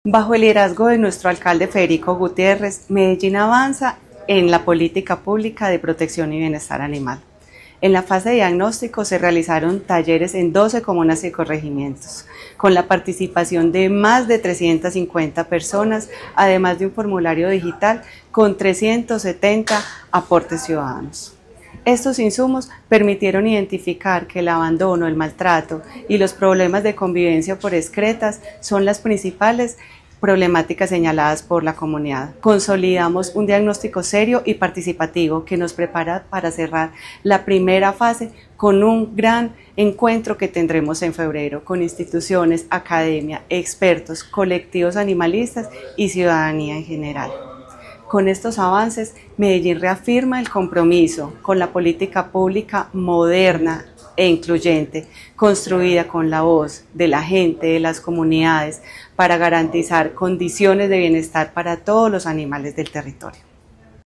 Bajo el liderazgo de nuestro alcalde Federico Gutiérrez, Medellín avanza en la política pública de protección y bienestar animal. En la fase de diagnóstico se realizaron talleres en 12 comunas y corregimientos, con la participación de más de 350 personas, además de un formulario digital con 370 aportes ciudadanos. Estos insumos permitieron identificar que el abandono, el maltrato y los problemas de convivencia por excretas son las principales problemáticas señaladas por la comunidad. Consolidamos un diagnóstico serio y participativo que nos prepara para cerrar la primera fase con un gran encuentro que tendremos en febrero con instituciones, academia, expertos, colectivos animalistas y ciudadanía en general. Con estos avances, Medellín reafirma el compromiso con la política pública moderna e incluyente, construida con la voz de la gente, de las comunidades, para garantizar condiciones de bienestar para todos los animales del territorio.